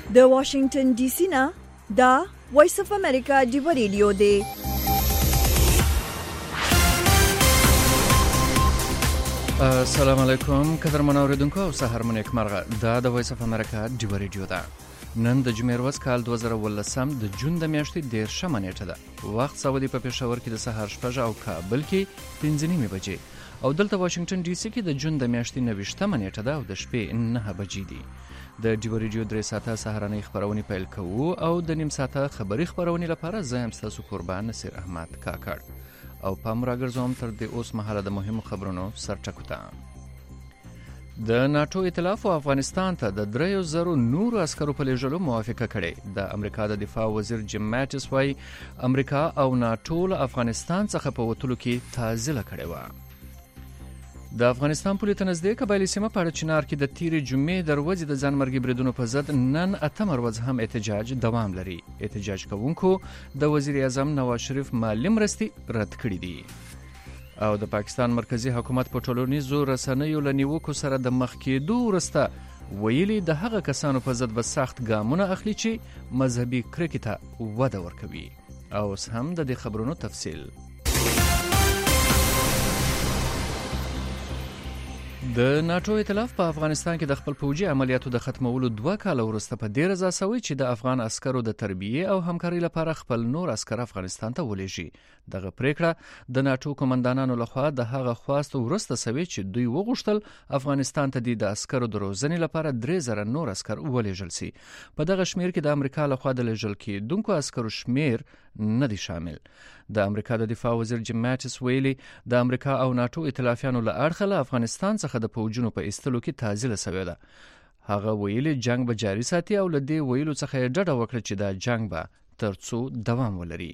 د واشنگټن ډي سي نه دا وایس اف امریکا دی ریډیو دی. السلام علیکم قدرمن اوریدونکو او سهار مو نیک مرغه. دا د وایس اف امریکا دی ریډیو ده. نن د جمعې ورځ کال 2018 د جون د میاشتې 13 نیټه ده. وخت سعودي په پېښور کې د سهار 6 او کابل کې 5:30 بجې او دلته واشنگټن ډي سي کې د جون د میاشتې 29 نیټه ده او د شپې 9 بجې دي. د ډیو ریډیو 3 ساعته سهارنۍ خبرونه پیل کوو او د نیم ساعته خبري خبرونه لپاره زه ام تاسو قربان نصیر احمد کاکړ او پام راګرځوم تر دې اوس مهاله د مهمو خبرونو سرټکو ته. د ناتو ائتلاف او افغانستان ته د 3000 نور عسکرو په لېږلو موافقه کړې. د امریکا د دفاع وزیر جیم ماټس وايي امریکا او ناتو له افغانستان څخه په وټولو کې تعزله کړې و. د افغانستان پولیس نزدې قبایلی سیمه په اړه چنار کې د تیرې جمعې د ورځې د ځانمرګي بریدونو په ضد نن 8 ورځ هم احتجاج دوام لري. احتجاج کوونکو د وزیر اعظم نواز شریف مالی مرستې رد کړې دي او د پاکستان مرکزی حکومت په ټولنیزو رسنیو له نیوکو سره د مخ کېدو وروسته ویلي د هغه کسانو په ضد به سخت ګامونه اخلي چې مذهبي کرکې ته وده ورکوي. او اوس هم د دې خبرونو تفصیل. د ناتو ائتلاف په افغانستان کې د خپل پوځي عملیاتو د ختمولو 2 کال وروسته په ډیر رضا سوي چې د افغان عسکرو د تربیه او همکاري لپاره خپل نور عسكر افغانستان ته ولېږي. دغه پریکړه د ناتو کمانډانانو لخوا د هغه خواست وروسته سوي چې دوی وغوښتل افغانستان ته د عسکرو د روزنې لپاره 3000 نور عسكر ولېږل شي. په دغه شمیر کې د امریکا لخوا د لېږل کېدونکو عسکرو شمیر نه دی شامل. د امریکا د دفاع وزیر جیم ماټس ویلي د امریکا او ناتو ائتلافیانو له اړخه له افغانستان څخه د پوجونو په ایستلو کې تعزله شوې ده. هغه ویلي جنگ به جاري ساتي او له دې ویلو څخه یې ډډه وکړه چې دا جنگ به ترڅو دوام ولري.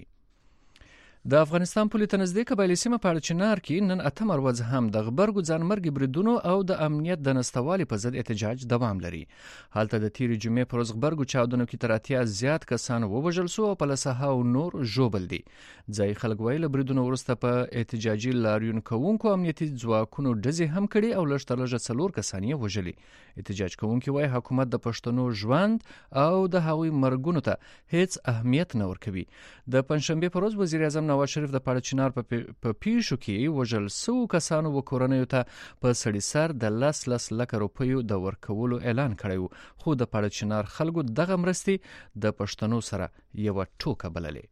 د افغانستان پولیس نزدې قبایلی سیمه په اړه چنار کې نن 8 ورځ هم د غبرګو ځانمرګي بریدونو او د امنیت د نستوالي په ضد احتجاج دوام لري. هلته د تیرې جمعې پر ورځ غبرګو چاودنو کې تر 80 زیات کسان ووژل شو او په لسهاو نور ژوبل دي. ځای خلک ویل بریدونو وروسته په احتجاجي لاریون کوونکو امنیتي ځواکونو ډزې هم کړي او لږ تر لږه 4 کسان یې وژلي. احتجاج کوونکي وایي حکومت د پښتنو ژوند او د هغوی مرګونو ته هیڅ اهمیت نه ورکوي. د پنځشنبه پر ورځ وزیر اعظم نواز شریف د پاړچنار په پیښو کې وژل سو کسانو وکورنیو ته په سړي سر د 10 لک روپیو د ورکولو اعلان کړی، خو د پاړچنار خلکو دغه مرستې د پښتنو سره یو ټوکه بللې.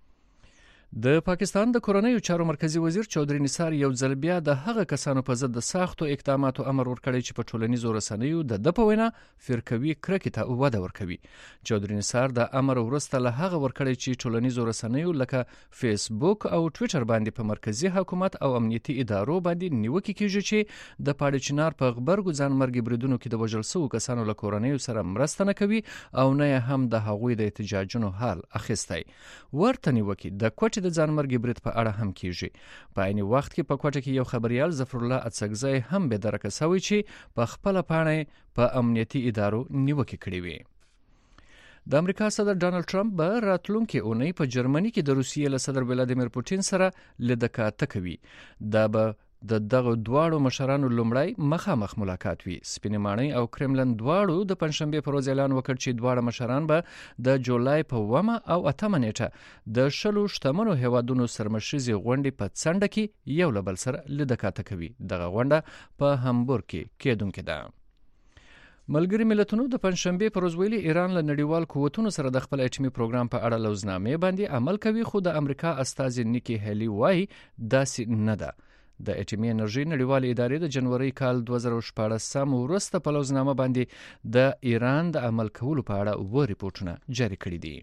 د پاکستان د کورنیو چارو مرکزی وزیر چودري نثار یو ځل بیا د هغه کسانو په ضد د سختو اقداماتو امر ورکړی چې په ټولنیزو رسنیو د پوینا فرقوي کرکې ته وده ورکوي. چودري نثار د امر وروسته له هغه ورکړی چې ټولنیزو رسنیو لکه فیسبوک او ټویټر باندې په مرکزی حکومت او امنیتي ادارو باندې نیوکې کیږي چې د پاړچنار په غبرګو ځانمرګي بریدونو کې د وژل شوو کسانو له کورنیو سره مرسته نه کوي او نه هم د هغوی د احتجاجونو حال اخیستی. ورته نیوکې د کوټې د ځانمرګي برید په اړه هم کیږي. په عین وخت کې په کوټه کې یو خبريال ظفر الله اڅکزی هم به درکه سوی چې په خپل پاڼه په امنیتي ادارو نیوکې کړې وي. د امریکا صدر ډانلډ ټرمپ به راتلونکي اونۍ په جرمني کې د روسیې له صدر ولادیمیر پوتین سره لیدکاته کوي. دا به د دغه دواړو مشرانو لومړی مخامخ ملاقات وي. سپینې ماڼۍ او کرملن دواړو د پنځشنبه پر ورځ اعلان وکړ چې دواړه مشران به د جولای په 1 او 8 نیټه د 10 شتمنو هیوادونو سرمشريزي غونډې په څنډه کې یو له بل سره لیدکاته کوي. دغه غونډه په هامبورګ کې کېدونکې ده. ملګری ملتونو د پنځشنبه پر ورځ ویلي ایران له نړیوال قوتونو سره د خپل اټومي پروګرام په اړه لوزنامې باندې عمل کوي، خو د امریکا استازي نیکی هیلی وایي داسې نه ده. د اټومي انرژي نړیوال ادارې د جنوري کال 2014 وروسته په لوزنامه باندې د ایران د عمل کولو په اړه و ریپورتونه جاری کړي دي.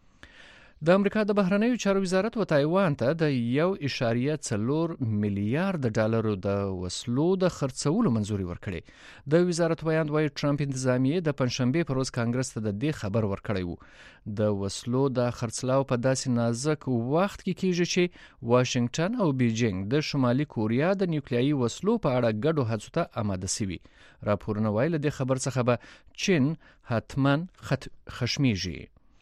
د امریکا د بهرنیو چارو وزارت و تایوان ته د 1.4 میلیارډ ډالرو د وسلو د خرڅولو منځوري ورکړي. د وزارت ویاند وايي ټرمپ انتظامیه د پنځشنبه پر ورځ کانګرس ته د دې خبر ورکړی وو. د وسلو د خرڅلاو په داسې نازک وخت کې کیږي چې واشنگټن او بیجینګ د شمالي کوریا د نیوکلیایي وسلو په اړه ګډو هڅو ته آماده شوي. راپورونه وایي له دې خبر څخه به چین حتماً خشمېږي.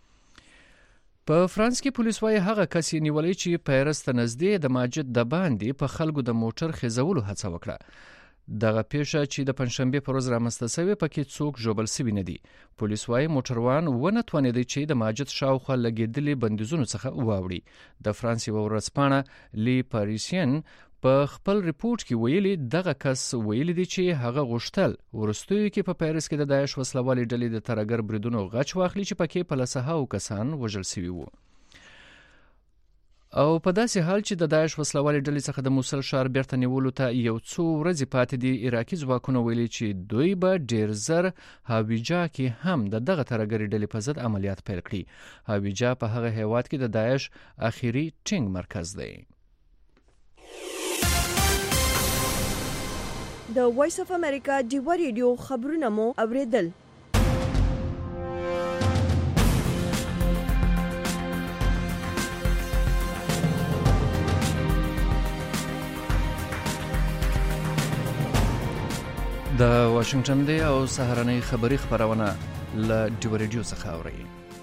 په فرانس کې پولیس وايي هغه کس یې نیولې چې پیرس ته نږدې د ماجد د باندې په خلکو د موټر خېزولو هڅه وکړه. دغه پیښه چې د پنځشنبه پر ورځ رامنځته شوې پکې څوک ژوبل شوي نه دي. پولیس وايي موټروان ونه توانېدی چې د ماجد شاوخوا لګېدلي بندیزونو څخه واوړي. د فرانس یوه ورځپاڼه لی پاریسین په خپل ریپورت کې ویلي دغه کس ویلي دی چې هغه غوښتل وروستیو کې په پیرس کې د داعش وسلوالې ډلې د ترهګر بریدونو غچ واخلي چې پکې په لسهاو کسان وژل شوي وو. او په داسې حال چې د داعش وسلوالې ډلې څخه د موصل ښار بیرته نیولو ته یو څو ورځې پاتې دي، عراقي ځواکونه ویلي چې دوی به ډیر زر هاویجا کې هم د دغه ترهګرې ډلې په ضد عملیات پیل کړي. هاویجا په هغه هیواد کې د داعش اخیری ټینګ مرکز دی. د وایس اف امریکا ډیوا ریډیو خبرونه مو اوریدل. د واشنگټن دی او سهارنۍ خبری خبرونه له ډیوا ریډیو څخه اورئ.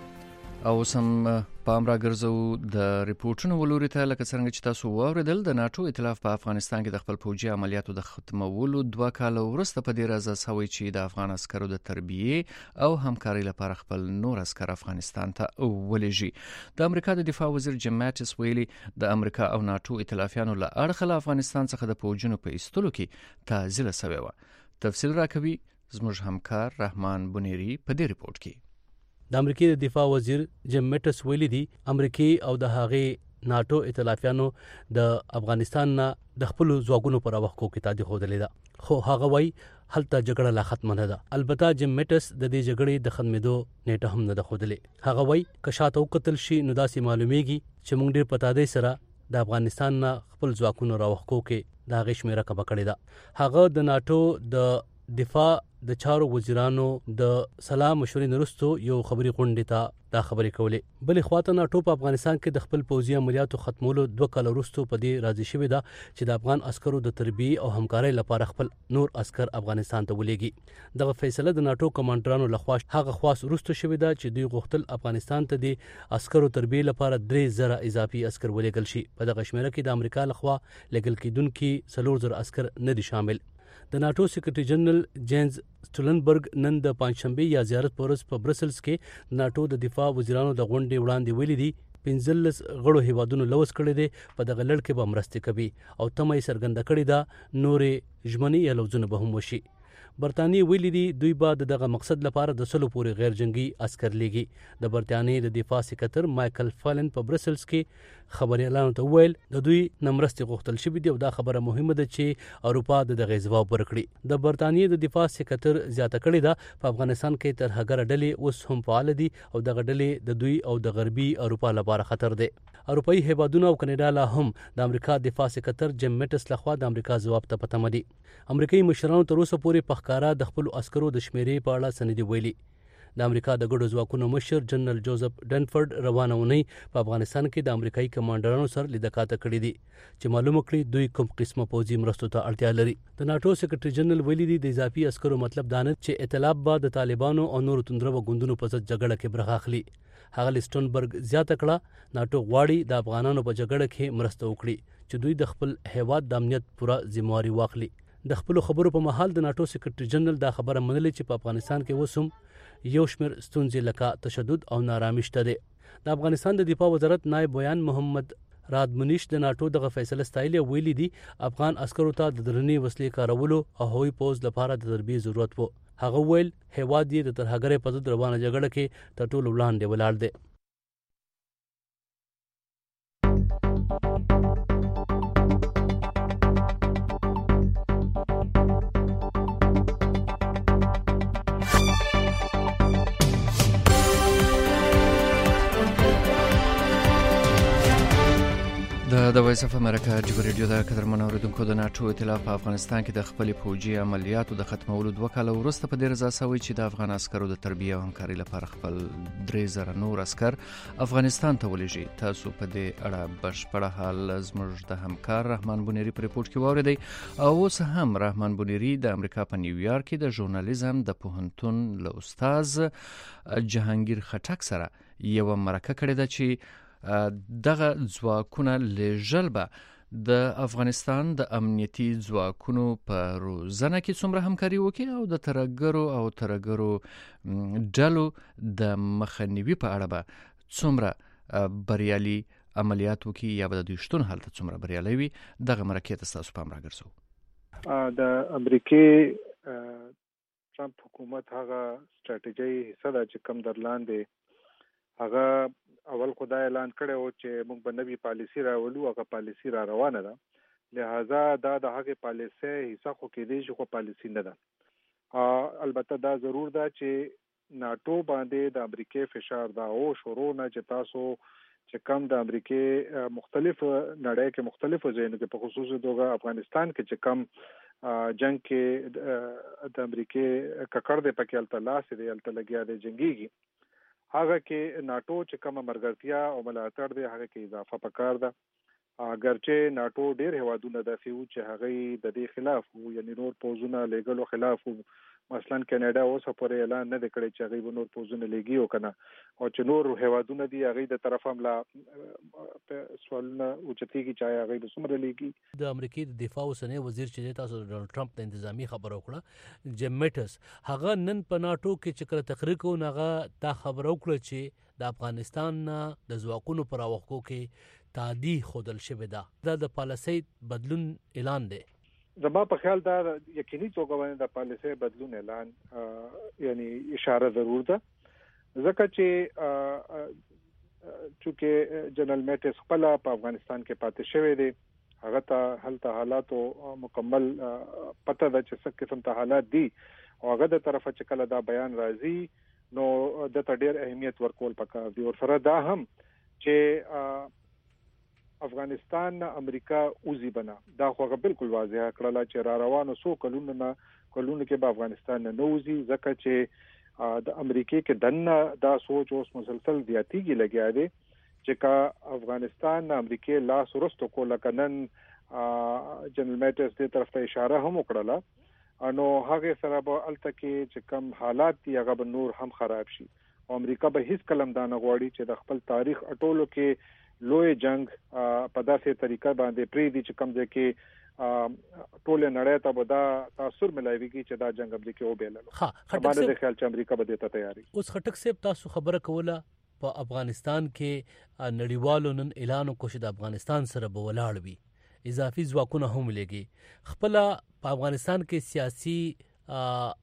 او سم پام را ګرځو د ریپورتونو ولوري ته، لکه څنګه چې تاسو واوریدل د ناتو ائتلاف په افغانستان کې د خپل پوځي عملیاتو د ختمولو 2 کاله وروسته په دې راځه سوي چې د افغان عسکرو د تربیه او همکاري لپاره خپل نور عسكر افغانستان ته ولېږي. د امریکا د دفاع وزیر جیم ماټس ویلي د امریکا او ناتو ائتلافیانو له اړخه له افغانستان څخه د پوځونو په ایستلو کې تعزیل شوی و. تفصیل راکوي زموږ همکار رحمان بنيري په دې ریپورت کې. د امریکای د دفاع وزیر جیم مټس ویلي دی امریکای او د هغې ناتو ائتلافیانو د افغانستان نه د خپل ځواکونو پر وخت کې تادی خوده ده، خو هغه وایي هلته جګړه لا ختمه نه ده. البته جیم مټس د دې جګړې د ختمېدو نیټه هم نه ده خودلې. هغه وایي که شاته وکتل شي نو داسې معلومیږي چې موږ ډېر پتاده سره د افغانستان نه خپل ځواکونو راوخکو کې دا غي شمیره کبه کړې ده. هغه د ناتو د دفاع د چارو وزیرانو د سلام مشورې وروسته یو خبري غونډه ته دا خبرې کولې. بلې خواته ناتو په افغانستان کې د خپل پوځي عملیاتو ختمولو 2 کال وروسته په دې راضي شوې ده چې د افغان عسکرو د تربیه او همکارۍ لپاره خپل نور عسكر افغانستان ته ولېږي. دغه فیصله د ناتو کمانډرانو لخوا هغه خاص وروسته شوې ده چې دوی غوښتل افغانستان ته د عسکرو تربیه لپاره 3000 اضافي عسكر ولېږل شي. په دغه شمیره کې د امریکا لخوا لګل کېدونکو 3000 عسكر نه دي شامل. د ناتو سیکریټری جنرال جینز سټولنبرګ نن د پنځشنبه یا زیارت پورس په برسلز کې ناتو د دفاع وزیرانو د غونډې وړاندې ویلي دي 15 غړو هیوادونو لوس کړی دی په دغه لړ کې به مرسته کوي او تمه یې څرګنده کړې ده نورې ژمنې یا لوزونه به هم وشي. برتانیې ویلي دي دوی به دغه مقصد لپاره د سلو پورې غیر جنگي عسكر لیږي. د برتانیې د دفاع سکرټر مایکل فالن په برسلز کې خبريالانو ته ویل د دوی نمرستي غوښتل شوې دی او دا خبره مهمه ده چې اروپا دغه جواب ورکړي. د برتانیې د دفاع سکرټر زیاته کړې ده په افغانستان کې ترهګر ډلې اوس هم فعال دي او دغه ډلې د دوی او د غربي اروپا لپاره خطر دي. اروپאי هیوادونه او کاناډا لا هم د امریکا دفاع سکرټر جیم مټس لخوا د امریکا جواب ته پته مدي. امریکایي مشرانو تر اوسه پورې په ښکارا د خپل عسکرو د شمیرې په اړه سندې ویلي. د امریکا د ګډو ځواکونو مشر جنرال جوزف ډنفورد روانه ونی په افغانستان کې د امریکایي کمانډرانو سره لیدکاته کړې دي چې معلومه کړي دوی کوم قسمه پوځي مرستو ته اړتیا لري. د ناتو سیکریټری جنرال ویلي دي د اضافي عسکرو مطلب دا نه چې ائتلاف به د طالبانو او نورو توندرو ګوندونو په ضد جګړه کې برخه اخلي. هغه لیسټونبرګ زیاته کړه ناتو غواړي د افغانانو په جګړه کې مرسته وکړي چې دوی د خپل هیواد د امنیت پوره ذمہواری واخلي. د خپل خبرو په محل د ناتو سیکریټری جنرال دا خبره منلې چې په افغانستان کې وسوم یو شمیر ستونزې لکه تشدد او نارامي شته دي. د افغانستان د دفاع وزارت نائب بیان محمد رادمنیش د ناتو دغه فیصله ستایلې ویلي دي افغان عسکرو ته د درنې وسلې کارولو او هوایي پوز لپاره د تربیه ضرورت وو. هغه ویل هیواد یې د ترهګرۍ په ضد روانه جګړه کې تر ټولو وړاندې ولاړ دی. د وایس اف امریکا ډیوا ریډیو د قدرمن اوریدونکو د ناتو ائتلاف په افغانستان کې د خپل پوځي عملیاتو د ختمولو 2 کال وروسته په دې رضا سوي چې د افغان عسکرو د تربیه او همکاري لپاره خپل 3000 نور عسكر افغانستان ته ولېږي. تاسو په دې اړه بشپړه حال زموږ د همکار رحمان بنيري په ریپورت کې واوریدئ. او اوس هم رحمان بنيري د امریکا په نیویارک کې د ژورنالیزم د پوهنتون له استاد جهانگیر خټک سره یو مرکه کړې ده چې دغه ځواکونه لېږل به د افغانستان د امنیتي ځواکونو په روزنه کې څومره همکاري وکړي او د ترهګرو ډلو د مخنیوي په اړه به څومره بریالي عملیات وکړي یا به د دوی شتون هلته څومره بریالي وي، دغه مرکې ته ستاسو پام راګرځو. د امریکای ټرمپ حکومت هغه سټریټیجي حصہ ده چې کم درلاندې هغه اول خدای اعلان کړو چې موږ به نوی پالیسی راولو، هغه پالیسی را روانه ده، لہذا دا د هغه پالیسی حصہ خو کې دی چې خو پالیسی نه ده. البته دا ضرور ده چې ناتو باندې د امریکای فشار دا او شروع نه چې تاسو چې کم د امریکای مختلف نړۍ کې مختلفو ځایونو کې په خصوصي توګه افغانستان کې چې کم جنگ کې د امریکای ککړ د پکې التلاس دی التلګیا د جنگيږي، هغه کې ناتو چې کومه مرګرتیا او ملاتړ دی هغه کې اضافه پکار ده. اگرچه ناتو ډیر هوادونه داسې وو چې هغه د دې خلاف وو، یعنی نور پوزونه لګلو خلاف وو. مثلا کینیډا اوس پورې اعلان نه کړی چې هغه نور پوزونه لګي او کنه، او چې نور هوادونه دي هغه د طرف حمله سوالونه او چتیږي چې هغه به څومره لګي. د امریکای د دفاع وسنۍ وزیر چې تاسو ډونالد ټرمپ د انتظامی خبرو کړه جیم میټس، هغه نن په ناتو کې چې کله تقریر کوي هغه دا خبرو کړه چې د افغانستان د ځواکونو پر اوخکو کې تعدی خودل شوی دا د پالیسۍ بدلون اعلان دی. زما په خیال دا یقیني توګه باندې د پالیسۍ بدلون اعلان یعنی اشاره ضرور ده، ځکه چې چونکه جنرال میټس خپل په افغانستان کې پاتې شوی دی، هغه ته هلته حالاتو مکمل پته ده چې څه قسم ته حالات دي، او هغه د طرفه چې کله دا بیان راځي نو د ته ډیر اهمیت ورکول پکار دی. او سره دا هم چې افغانستان امریکا اوزی بنا دا خو بالکل واضح کړل چې را روانو سو کلونو کې به افغانستان نه نوزي، ځکه چې د امریکای کې دنه دا سوچ اوس مسلسل زیاتیږي لګیا دی چې کا افغانستان امریکای لاس ورستو کوله کنن جنرال میټس دې طرف ته اشاره هم وکړه، انو هغه سره به الته کې چې کم حالات دی هغه به نور هم خراب شي، او امریکا به هیڅ کلم دا نه غواړي چې د خپل تاریخ اټولو کې لوی جنگ په داسې طریقه باندې پری دي چې کم ځای کې ټول نړۍ ته به دا تاثیر ملایويږي چې دا جنگ به کې وبېلل. ها باندې د خیال چې امریکا به ته تیاری. اوس خټک صاحب تاسو خبره کوله په افغانستان کې نړیوالو نن اعلان وکړ چې د افغانستان سره به ولاړ وي، اضافي ځواکونه هم لګي. خپل په افغانستان کې سیاسي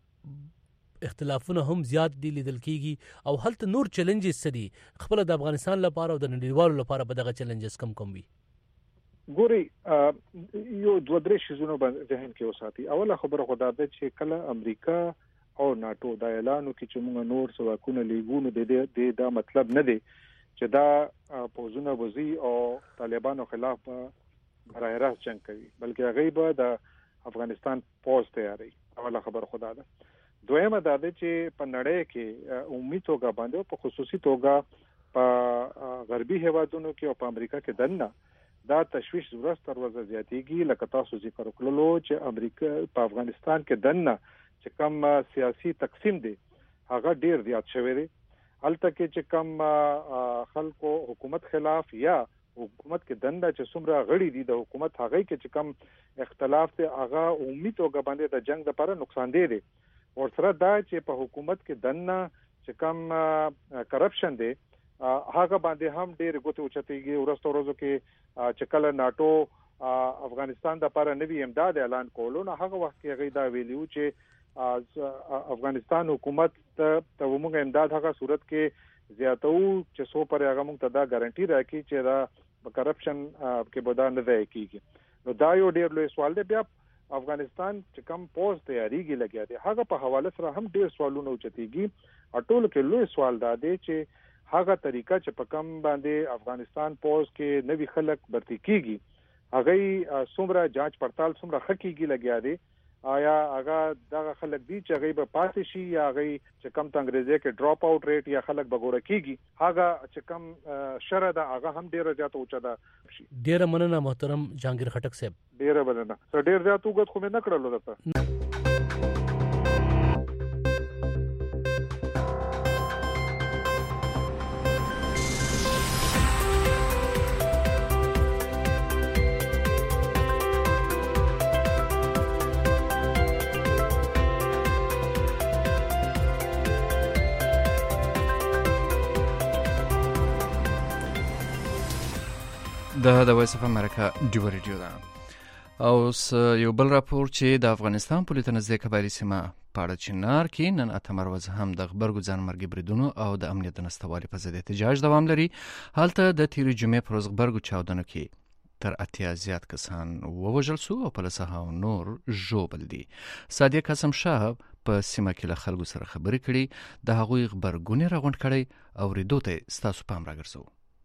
اختلافونه هم زیات دي لیدل کیږي، او هلته نور چیلنجز سدي خپل د افغانستان لپاره او د نړیوالو لپاره به دغه چیلنجز کم وي. ګوري یو دوه درې شیزونه باندې ذهن کې وساتي. اوله خبره خدا ده چې کله امریکا او ناتو دا اعلان وکړي چې موږ نور ځواکونه لیږو، د دا مطلب نه دی چې دا پوزونه وزي او طالبانو خلاف برای راست جنگ کوي، بلکې هغه به د افغانستان پوز تیاری. اوله خبره خدا ده. دویمه دا ده چې په نړۍ کې عمومي توګه باندې په خصوصي توګه په غربي هیوادونو کې او په امریکا کې دنه دا تشویش ورځ تر ورځې زیاتېږي. لکه تاسو ذکر وکړلو چې امریکا په افغانستان کې دنه چې کم سیاسي تقسیم دی هغه ډیر زیات شوی دی. هلته کې چې کم خلکو حکومت خلاف یا حکومت کې دنده چې څومره غړي دي د حکومت هغه کې چې کم اختلاف دی هغه عمومي توګه باندې د جنگ لپاره نقصان دی. او سره دا چې په حکومت کې دنه چې کم کرپشن دی هغه باندې هم ډېر غوته اوچتېږي. ورځ ورځو کې چې کله ناتو افغانستان د لپاره نوی امداد اعلان کولو نو هغه وخت کې هغه دا ویلیو چې افغانستان حکومت ته موږ امداد هغه صورت کې زیاتو چې سو پر هغه موږ ته دا ګارانټي راکړي چې دا کرپشن کې بودا نه دی کیږي. نو دا یو ډېر لوی سوال دی. بیا افغانستان چې کم پوز تیاریږي لګیا دی هغه په حواله سره هم ډیر سوالونه اوچتېږي. اټول کې لوی سوال دا دی چې هغه طریقه چې په کم باندې افغانستان پوز کې نوی خلک برتی کیږي هغه څومره جانچ پړتال څومره حقيقي لګیا دی. آیا هغه دغه خلک دي چې هغه به پاتې شي یا هغه چې کم ته انګریزي کې ډراپ اوټ ریټ یا خلک بګوره کیږي هغه چې کم شره ده هغه هم ډیره زیات اوچه ده. ډیره مننه محترم جهانگیر خټک صاحب. ډیره مننه. ډیر زیات وګت خو مې نه کړلو دته. د وایس اف امریکا ډیو ریډیو ده. او یو بل راپور چې د افغانستان پولیس نزدې قبایلی سیمه پاړه چنار کې نن اتمر ورځ هم د غبرګو ځانمرګي بریدونو او د امنیت د نشتوالي په ضد احتجاج دوام لري. هلته د تیرې جمعې پر ورځ غبرګو چاودنو کې تر 80 زیات کسان ووژل شو او په لسه نور ژوبل دي. صادق قاسم شاه په سیمه کې له خلکو سره خبرې کړي، د هغوی غبرګونې راغونډ کړي او ریډو ته ستاسو پام راګرځو.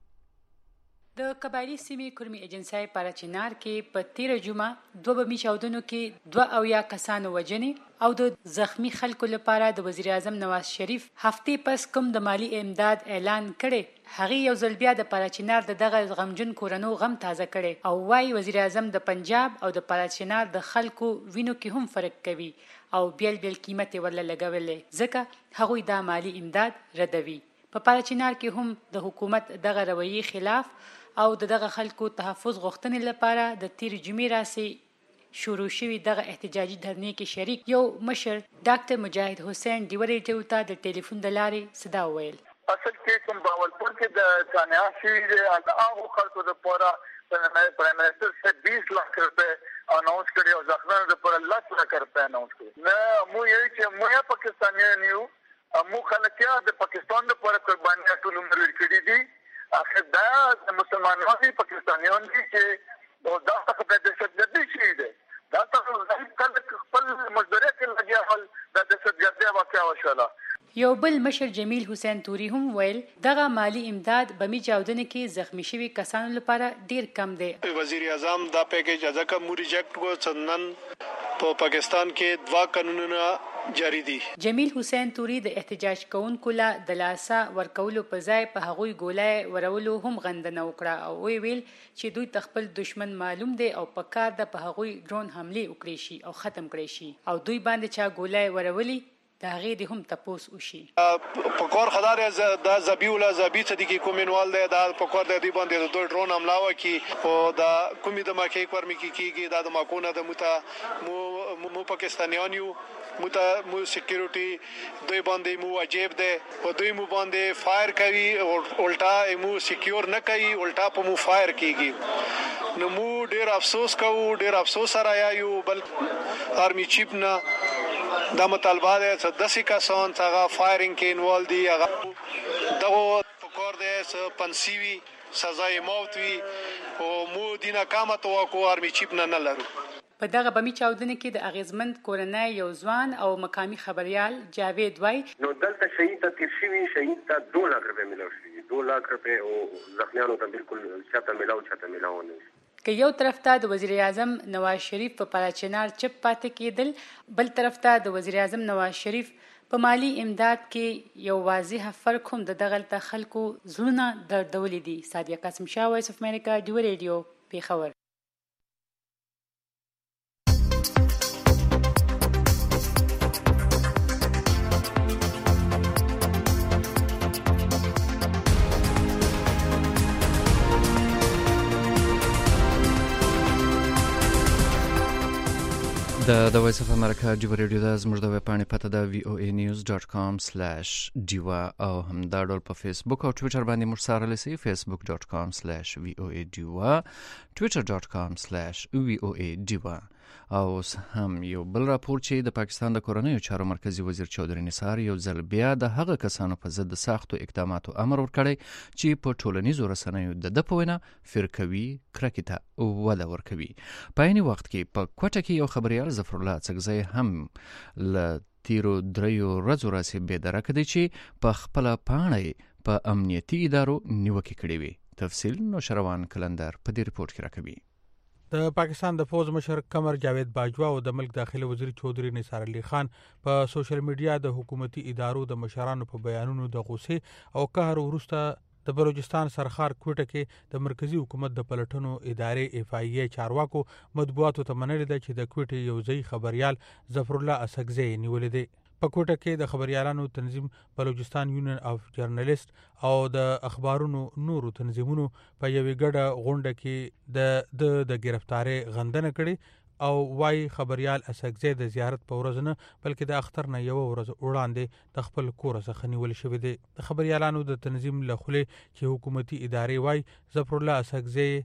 د قبایلی سیمې کرمي ایجنسۍ پاړه چنار کې په 13 جمعه 2 بمي چاودنو کې 2 کسانو وژنې او د زخمی خلکو لپاره د وزیر اعظم نواز شریف هفتې پس کوم د مالی امداد اعلان کړي، هغه یو ځل بیا د پاړه چنار دغه غمجن کورنو غم تازه کړي او وايي وزیر اعظم د پنجاب او د پاړه چنار د خلکو وینو کې هم فرق کوي او بیل قیمت ورله لګولې ځکه هغوی د مالی امداد ردوي. په پاړه چنار کې هم د حکومت دغه رویې خلاف او دغه خلکو تحفظ غوښتنې لپاره د تیر جمعې راسي شروع شوی دغه احتجاجي دهنې کې شریک یو مشر ډاکټر مجاهد حسین ډیوري ته د ټلیفون د لارې صدا ویل. اصل کې کوم باولپور کې د ثانیه شوی د هغه خلکو لپاره پرائم منسٹر سے 20 लाख रुपए اناؤنس کړی او ځخنه لپاره 10 लाख रुपए اناؤنس کړی. نه مو یې چې مو پاکستانیان یو مو خلکیا د پاکستان لپاره قرباني ټول عمر ورکړي دي. اخر دا مسلمانان دي پاکستانیان دي چې دا څه د دهشتګردي شي دي دا څه کله خپل مزدوري کې لګیا حل د دهشتګردي واقعا وشاله. یو بل مشر جمیل حسین توري هم ویل دغه مالی امداد بمی چاودنې کې زخمی شوی کسانو لپاره ډیر کم دی. وزیر اعظم دا پیکیج ځکه مو ریجیکټ کو څنن په پاکستان کې 2 قانونونه جاری دي. جمیل حسین توري د احتجاج کوونکو له د لاسه ورکولو په ځای په هغوی ګولای ورولو هم غندنه وکړه او ویل چې دوی تخپل دشمن معلوم دی او په کار د په هغوی ډرون حمله وکړي شي او ختم کړي شي او دوی باندې چا ګولای ورولي دا غیر هم تپوس وشي. په کور خدار د زبی ولا زبی صدیقی کومینوال دا په کور د دی باندې د ډرون حمله وکي او دا کومې د ماکي کورمې کیږي دا د ماکونه د مو پاکستانیان یو مو سکیورټي دوی باندې مو واجب ده او دوی مو باندې فایر کوي او الټا مو سکیور نه کوي الټا په مو فایر کیږي. نو مو ډیر افسوس سره یو بل آرمی چیف نه دا مطالبه ده چې 10 کسان څنګه فایرینګ کې انوالو دي هغه دغه فکر ده پنسیوي سزای موت وي او مو دینه کامه توقع آرمی چیف نه لرو. په دغه بمی چاودنه کې د اغیزمند کورنۍ یو ځوان او مقامی خبريال جاوید وای نو دلته شهید ته تشوی شهید ته 2 लाख रुपए ملو شي 2 लाख रुपए او زخمیانو ته بالکل چاته ملاو نه. که یو طرف ته د وزیر اعظم نواز شریف په پاړه چنار چپ پاتې کېدل، بل طرف ته د وزیر اعظم نواز شریف په مالی امداد کې یو واضح فرق هم د دغلته خلکو زړونه دردولې دي. صادق قاسم شاه، وایس اف امریکا، ډیو ریډیو، پیښور. د وایس اف امریکا ډیو ریډیو د زموږ د ویب پاڼې پته د voanews.com/diva او هم دا ډول په فیسبوک او ټویټر باندې موږ سره لسی facebook.com/voadiva twitter.com/voadiva. او هم یو بل راپور چې د پاکستان د کورنیو چارو مرکزی وزیر چودري نثار یو ځل بیا د هغه کسانو په ضد سختو اقداماتو امر ورکړی چې په ټولنیزو رسنیو د پوینه فرقوي کرکټه وده ورکوي. په عین وخت کې په کوټه کې یو خبريال ظفر الله څګزی هم ل تیرو دریو ورځو راسي به درک دی چې په خپل پاڼې په امنیتي ادارو نیوکه کړې وي. تفصیل نو شروان کلندر په دې ریپورت کې راکوي. د پاکستان د فوج مشر قمر جاوید باجوا او د ملک داخلي وزیر چودري نثار علي خان په سوشل میډیا د حکومتي ادارو د مشرانو په بیانونو د غوسه او قهر وروسته د بلوچستان سرخار کوټه کې د مرکزی حکومت د پلټنو ادارې FIA چارواکو مطبوعاتو ته منلې ده چې د کوټې یو ځای خبريال ظفر الله اسګزی نیولې ده. په کوټه کې د خبريالانو تنظیم بلوچستان یونین اف جرنالیست او د اخبارونو نورو تنظیمونو په یوې ګډه غونډه کې د گرفتاری غندنه کړې او وايي خبريال اسګزی د زیارت په ورځ نه بلکې د اختر نه یو ورځ وړاندې د خپل کور څخه نیول شوی دی. د خبريالانو د تنظیم له خولې چې حکومتي ادارې وايي ظفر الله اسګزی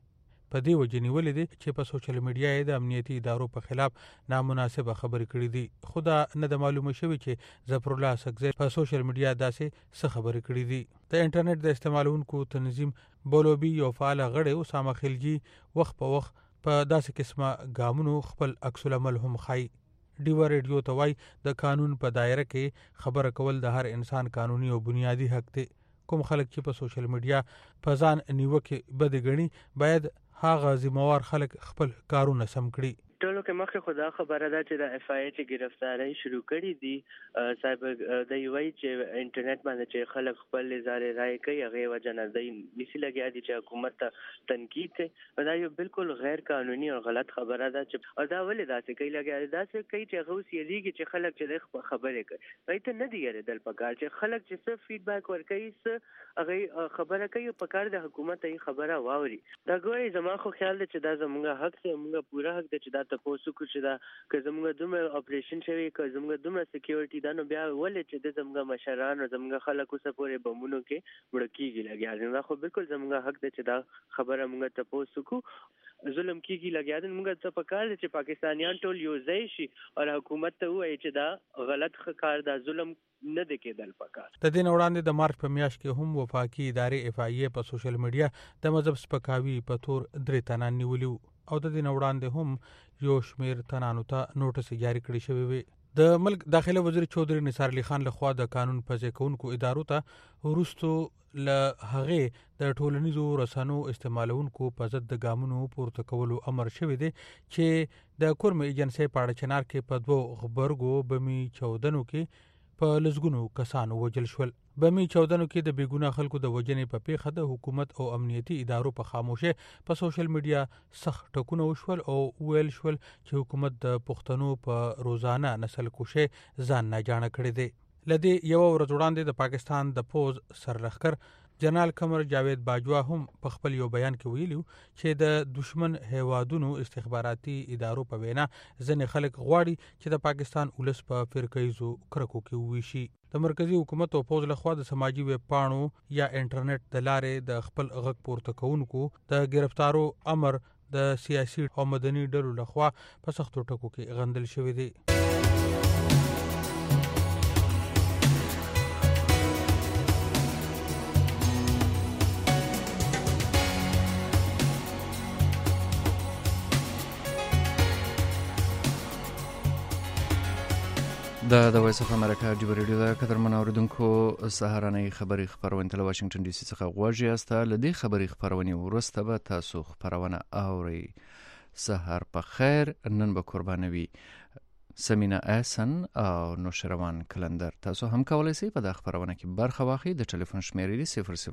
په دې وجه نیولې دي چې په سوشل میډیا یې د امنیتي ادارو په خلاف نامناسبه خبرې کړې دي. خو دا نه د معلومه شوی چې ظفر الله سکزی په سوشل میډیا داسې څه خبرې کړې دي. د انټرنیټ د استعمالونکو تنظیم بولوبي یو فعال غړی اسامه خلجی وخت په وخت په داسې قسمه ګامونو خپل عکس العمل هم خای. ډیوا ریډیو ته وای د قانون په دایره کې خبره کول د هر انسان قانوني او بنیادی حق دی. کوم خلک چې په سوشل میډیا په ځان نیوکه بد غني باید هغه ذمہوار خلک خپل کارونه سم کړي. ټولو کې مخکې خدا خبره ده چې د اف آی چې گرفتاری شروع کړي دي صاحب د یوای چې انټرنیټ باندې چې خلک خپل اظهار رائے کوي هغه وجه نه دی نسی لګیا دي چې حکومت ته تنقید کوي دا یو بالکل غیر قانوني او غلط خبره ده چې دا ولې داسې کوي لګیا داسې کوي چې هغه وسیلېږي چې خلک چې خبرې کوي ایته نه دی یریدل پکار چې خلک چې څه فیډبیک ورکوي څه هغه خبره کوي پکار د حکومت ته خبره واوري. دا ګوري زما خو خیال دی چې دا زموږ حق دی موږ پوره حق دی چې دا تاسو کو چې دا که زموږ دومره اپریشن شوی که زموږ دومره سکیورټي دا نو بیا ولې چې د زموږ مشران او زموږ خلکو سره پورې بمونو کې وړ کېږي لګیا دا خو بالکل زموږ حق دی چې دا خبره موږ تاسو کو ظلم کېږي لګیا دي موږ ته پکار دي چې پاکستانیان ټول یو ځای شي او حکومت ته وایي چې دا غلط کار دا ظلم نه دی کېدل پکار. د دې وړاندې د مارچ په میاشت کې هم وفاقي ادارې اف آی په سوشل میډیا د مذهب سپکاوي په تور 3 تنان نیولیو او د دې وړاندې هم یو شمیر تنانو ته نوټس جاری کړی شوی وي. د ملک داخله وزیر چودري نثار علي خان لخوا د قانون پځې کوونکو ادارو ته ورستو له هغه د ټولنیزو رسنو استعمالونکو په ضد د ګامونو پورته کولو امر شوی دی چې د کورم ایجنسی په اړه چنار کې په 2 خبرګو بمی چودنو کې په لزګونو کسانو وجل شول. بمی چودنو کې د بیګونه خلکو د وجنې په پیخه د حکومت او امنیتي ادارو په خاموشه په سوشل میډیا سخت ټکونه وشول او ویل شول چې حکومت د پښتنو په روزانه نسل کوشه ځان نه جوړ کړی دی. لدی یو ورځ وړاندې د پاکستان د پوز سرلخر جنرال قمر جاوید باجوا هم په خپل یو بیان کې ویلو چې د دشمن هیوادونو استخباراتي ادارو په وینا ځنې خلک غواړي چې د پاکستان ولس په فرقیزو کرکو کې وویشي. د مرکزی حکومت او پوز لخوا د سماجی ویب پاڼو یا انټرنیټ د لارې د خپل غږ پورته کوونکو د گرفتارو امر د سیاسي او مدني ډلو لخوا په سختو ټکو کې غندل شوی دی. د وایس اف امریکا ډیو ریډیو د قدرمن اوریدونکو سهارنۍ خبري خبرونه له واشنگټن ډي سي څخه غواړي استه لدی خبري خبرونه ورسته به تاسو خبرونه اوري. سهار په خیر. نن به قربانوي سمینا احسن او نوشروان کلندر. تاسو هم کولای شئ په د خبرونه کې برخه واخلئ. د ټلیفون شمیرې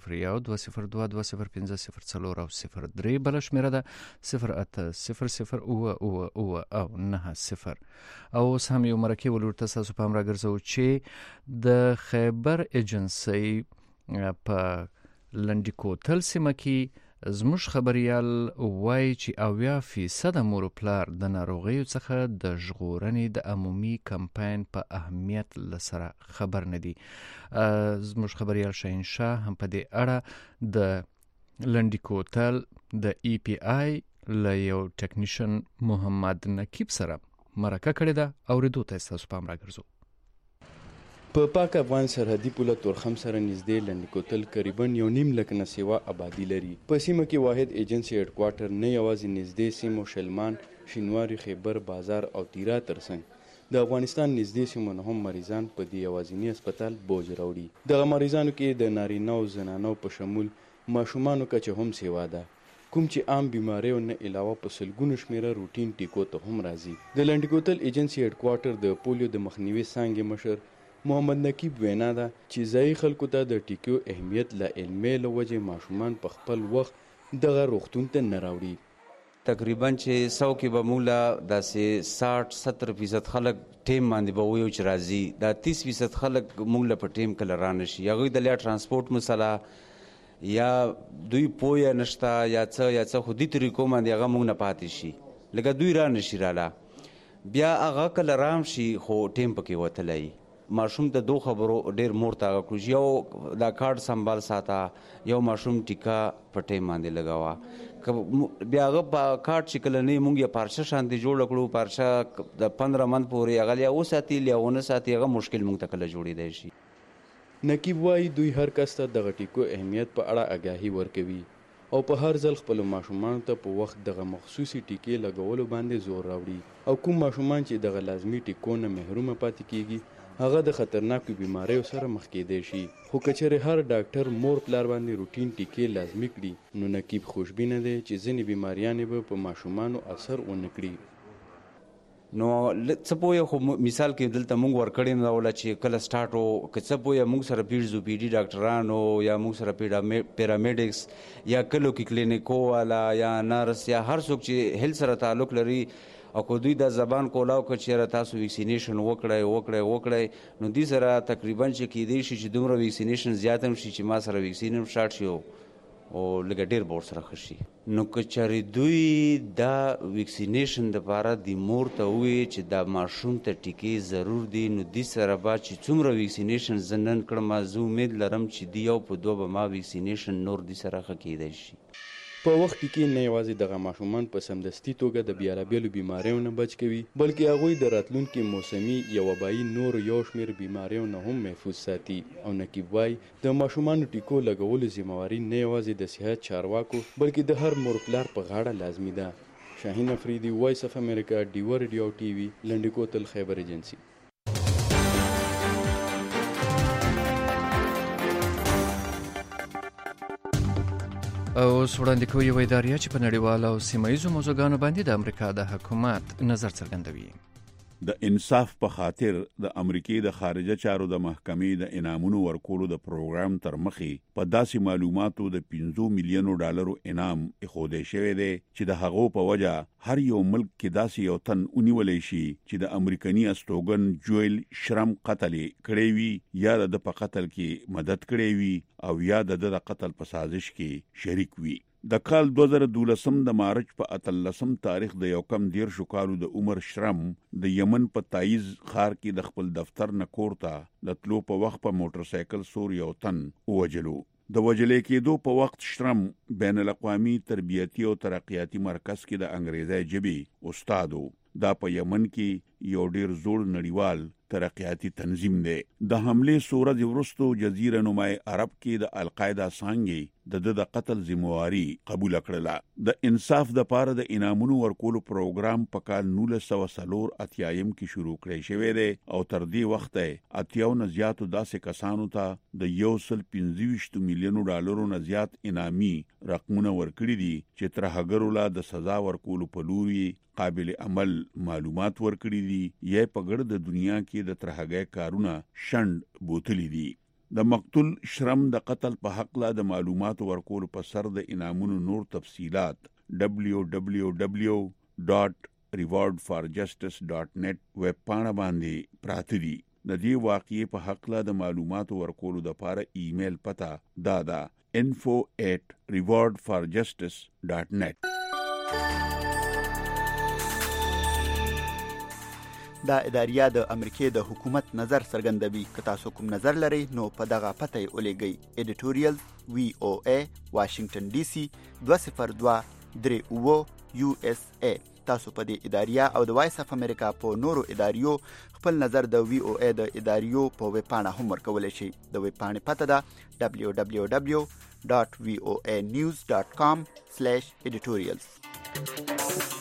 001202055004 او 03 بل شمیره ده 0800 او 90. او اوس هم یو مرکه ولورته تاسو په امر راګرځو چې د خیبر ایجنسی په لنډیکوتل سیمه کې زموږ خبريال وایي چې 80% مور پلار د ناروغیو څخه د ژغورنې د عمومي کمپاین په اهمیت لسره خبر نه دي. زموږ خبريال شاهین شاه هم په دې اړه د لنډیکوتل د ای پی آی له یو ټیکنیشن محمد نقیب سره مرکه کړې ده. اوریدو ته تاسو پام راګرځو. په پاک افغان سرحدي پوله تورخم سره نږدې لنډیکوتل تقریبا 1.5 لک نه سیوا آبادی لري. په سیمه کې واحد ایجنسی هډ کوارټر نه یوازې نږدې سیمو شلمان، شینواری، خیبر بازار او تیرا ترڅنګ د افغانستان نږدې سیمو نه هم مریضان په دې یوازینی هسپتال بوج راوړي. دغه مریضانو کې د نارینه او زنانو په شمول ماشومانو کچه هم سیوا ده، کوم چې عام بیماریو نه علاوه په سلګونو شمیره روټین ټیکو ته هم راځي. د لنډیکوتل ایجنسی هډ کوارټر د پولیو د مخنیوي څانګې مشر محمد نقیب وینا ده چې ځای خلکو ته د ټیکو اهمیت له علمي لوجې ماشومان په خپل وخت دغه روغتون ته نه راوړي. تقریبا چې 100 کې به مولا داسې 60-70% خلک ټیم باندې به ویو چې راځي، دا 30% خلک مولا په ټیم کله رانه شي. هغوی د لیا ترانسپورټ مسله یا دوی پوهه نشته یا څه خو دې طریقو باندې هغه موږ نه پاتې شي، لکه دوی رانه شي راله بیا هغه کله رام شي خو ټیم پکې وتلی. ماشوم ته دوه خبرو ډیر مور ته کړو، یو دا کارت سنبال ساته، یو ماشوم ټیکا پټې باندې لګاوه. بیا هغه په کارت چې کله نه مونږ یې پارچه شانتي جوړ کړو، پارچه د 15 من پورې هغه یا وساتي یا ونه ساتي، هغه مشکل مونږ ته کله جوړېدای شي. نقیب وایي دوی هر کس ته دغه ټیکو اهمیت په اړه آګاهي ورکوي او په هر ځل خپل ماشومان ته په وخت دغه مخصوصي ټیکې لګولو باندې زور راوړي او کوم ماشومان چې دغه لازمي ټیکو نه محروم پاتې کیږي هغه د خطرناکو بیماریو سره مخ کېدای شي. خو کچره هر ډاکټر مور پلار باندې روټین ټیکې لازمي کړي نو نقیب خوشبینه دی چې ځینې بیماریانې به په ماشومانو اثر ونه کړي. نو څه پوهه خو مثال کې دلته مونږ ورکړی نه ولا چې کله سٹارټ او که څه پوهه مونږ سره پیډزو پیډي ډاکټرانو یا مونږ سره پیرامیډکس یا کلو کې کلینیکو والا یا نرس یا هر څوک چې هیل سره تعلق لري او کو دوی د زبان کولاو که چیرې تاسو ویکسینیشن وکړئ نو دې سره تقریبا چې کېدای شي چې دومره ویکسینیشن زیات هم شي چې ما سره ویکسین هم سٹارټ شي او لږ ډیر بور سره خشي. نو که چاري دوی دا ویکسینیشن د لپاره د مور ته وي چې دا ماشوم ته ټیکې ضرور دي نو دې سره به چې څومره ویکسینیشن زنن کړم زه امید لرم چې دی یو په دوه به ما ویکسینیشن نور دې سره ښه کېدای شي. په وخت کې نه یوازې دغه ماشومان په سمدستي توګه د بیلابیلو بیماریو نه بچ کوي بلکې هغوی د راتلونکي موسمي یا وبایي نور یو شمېر بیماریو نه هم محفوظ ساتي. او نقیب وایي د ماشومانو ټیکو لګولو ذمہواري نه یوازې د صحت چارواکو بلکې د هر مور پلار په غاړه لازمي ده. شاهین افریدي، وایس اف امریکا، ډیو ریډیو ټي وي، لنډی کوتل، خیبر ایجنسی. او وړاندې کوي یو ادارې چې په نړیوالو او سیمه ییزو موضوعګانو باندې د امریکا د حکومت نظر څرګندوي. د انصاف په خاطر د امریکای د خارجه چارو د محکمې د انعامونو ورکولو د پروګرام تر مخې په داسې معلوماتو د 15 میلیونو ډالرو انعام اخوده شوی دی چې د هغو په وجه هر یو ملک کې داسې یو تن ونیولې شي چې د امریکایي استوګن جویل شرم قتل کړی وي یا د په قتل کې مدد کړی وي او یا د قتل په سازش کې شریک وي. د کال 2012 د مارچ په 18 تاریخ د یو کم 13 کالو د عمر شرم د یمن په تایز خار کې د خپل دفتر نه کور ته د تلو په وخت په موټر سایکل سور یو تن ووجلو. د وجلې کېدو په وخت شرم بین الاقوامي تربیتي او ترقیاتي مرکز کې د انګریزي ژبې استادو. دا په یمن کې یو ډیر زوړ نړیوال ترقیاتي تنظیم دی. د حمله سورج ورستو جزیره نمای عرب کې د القاعده څنګه د قتل ذمہواری قبول کړله. د انصاف د پاره د انعامونو ورکولو پروګرام په کال 1984 کې شروع کړی شوی دی او تر دې وخته اتیاو نه زیاتو داسې کسانو ته د 125 میلیونو ډالرو نه زیات انعامي رقمونه ورکړي دي چې ترهګرو لا د سزا ورکولو په لوري قابل عمل معلومات ورکړي دي یا په ګرد د دنیا کې د ترهګۍ کارونه شند بوتلی دي. د مقتول شرم د قتل په حق لا د معلومات ورکولو په سر د انعامونو نور تفصيلات www.rewardforjustice.net ویب پاڼه باندې پراته دي. د دې واقعې په حق لا د معلومات ورکولو د لپاره ایمیل پتا دا info@rewardforjustice.net. دا اداریه د امریکای د حکومت نظر څرګندوي. که تاسو کوم نظر لرئ نو په دغه پته یې ولیږئ. ایډیټوریال VOA واشنگټن DC 20239 USA. تاسو په دې اداریه او د وایس اف امریکا په نورو اداریو خپل نظر د VOA د اداریو په ویب پاڼه هم ورکولی شئ. د ویب پاڼې پته ده www.voanews.com/editorials.